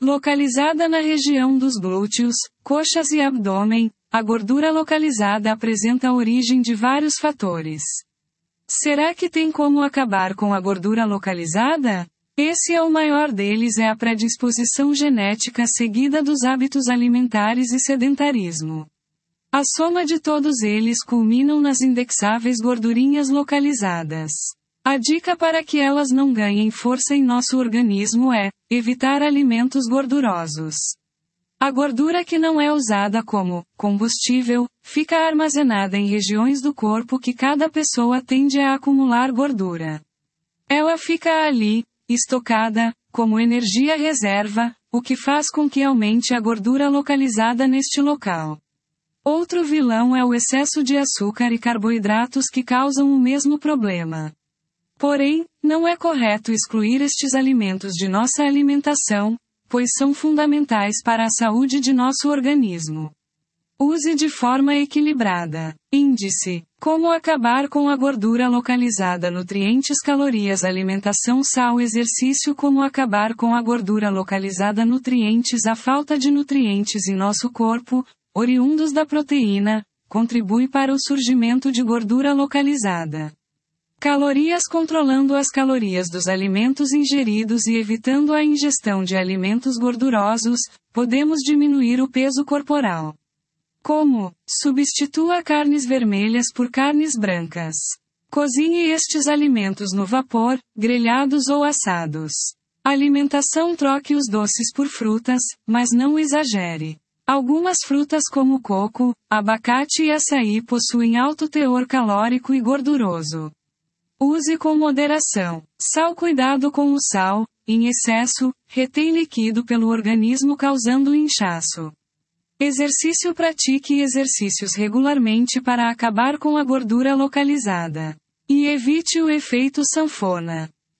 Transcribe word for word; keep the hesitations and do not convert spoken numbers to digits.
Localizada na região dos glúteos, coxas e abdômen, a gordura localizada apresenta a origem de vários fatores. Será que tem como acabar com a gordura localizada? Esse é o maior deles, é a predisposição genética seguida dos hábitos alimentares e sedentarismo. A soma de todos eles culminam nas indexáveis gordurinhas localizadas. A dica para que elas não ganhem força em nosso organismo é evitar alimentos gordurosos. A gordura que não é usada como combustível fica armazenada em regiões do corpo que cada pessoa tende a acumular gordura. Ela fica ali, estocada, como energia reserva, o que faz com que aumente a gordura localizada neste local. Outro vilão é o excesso de açúcar e carboidratos que causam o mesmo problema. Porém, não é correto excluir estes alimentos de nossa alimentação, pois são fundamentais para a saúde de nosso organismo. Use de forma equilibrada. Índice: como acabar com a gordura localizada, nutrientes, calorias, alimentação, sal, exercício. Como acabar com a gordura localizada, nutrientes. A falta de nutrientes em nosso corpo, oriundos da proteína, contribui para o surgimento de gordura localizada. Calorias: controlando as calorias dos alimentos ingeridos e evitando a ingestão de alimentos gordurosos, podemos diminuir o peso corporal. Como? Substitua carnes vermelhas por carnes brancas. Cozinhe estes alimentos no vapor, grelhados ou assados. Alimentação: troque os doces por frutas, mas não exagere. Algumas frutas como coco, abacate e açaí possuem alto teor calórico e gorduroso. Use com moderação. Sal: cuidado com o sal, em excesso, retém líquido pelo organismo causando inchaço. Exercício: pratique exercícios regularmente para acabar com a gordura localizada. E evite o efeito sanfona.